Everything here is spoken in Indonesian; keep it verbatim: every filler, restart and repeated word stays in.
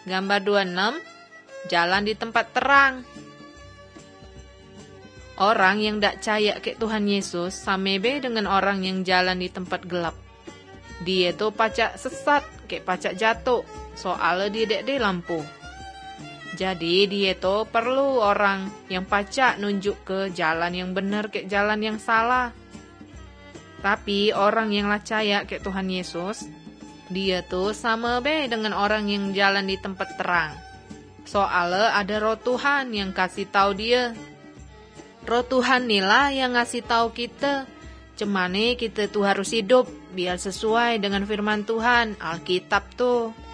Gambar dua puluh enam, jalan di tempat terang. Orang yang dak percaya ke Tuhan Yesus sama be dengan orang yang jalan di tempat gelap. Dia tuh pacak sesat, ke pacak jatuh, soalnya dia dek di lampu. Jadi dia tuh perlu orang yang pacak nunjuk ke jalan yang benar ke jalan yang salah. Tapi orang yang percaya ke Tuhan Yesus, dia tuh sama be dengan orang yang jalan di tempat terang. Soalnya ada Roh Tuhan yang kasih tahu dia. Roh Tuhan inilah yang ngasih tahu kita cemane kita tuh harus hidup biar sesuai dengan firman Tuhan, Alkitab tuh.